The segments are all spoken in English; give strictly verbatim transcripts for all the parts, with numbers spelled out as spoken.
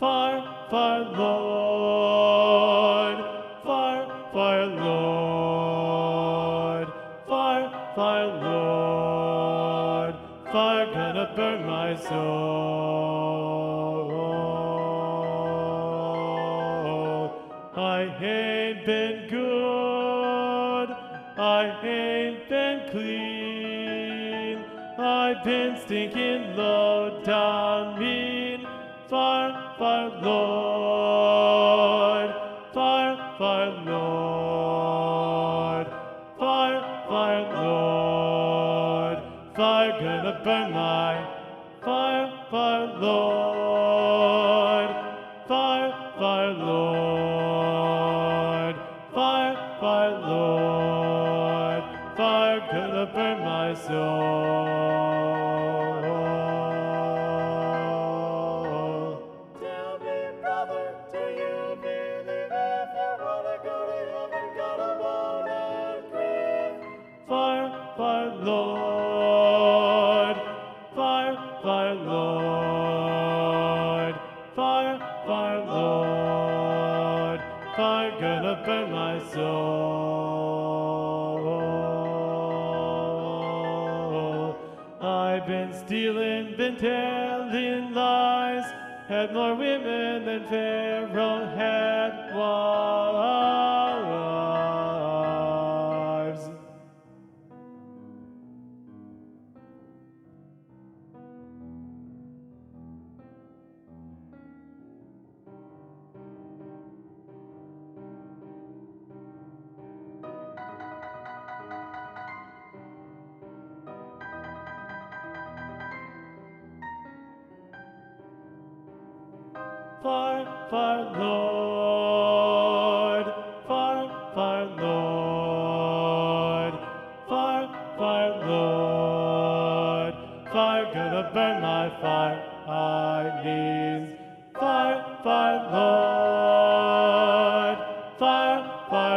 fire, fire, Lord, fire, fire, Lord, fire, fire, Lord, fire gonna burn my soul. I ain't been good, I ain't been clean, I've been stinking low down mean. Fire, fire, Lord, fire, fire, Lord, fire, fire, Lord, fire gonna burn my fire, fire, Lord, fire, fire, Lord, fire, fire, Lord, fire gonna burn my soul. Tell me, brother, do you believe if you wanna go to heaven, gotta wanna grieve? Fire, fire, Lord, fire, fire, Lord, fire, fire, Lord, fire gonna burn my soul. I've been stealing, been telling lies, had more women than Pharaoh had wives. Fire, fire, Lord, fire, fire, Lord, fire, fire, Lord, fire gonna burn my fire, I mean, fire, fire, Lord, fire, fire,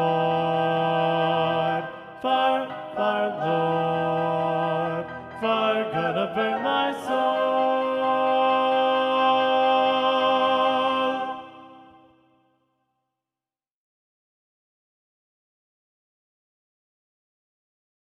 Lord, fire, fire, Lord, fire gonna burn my soul.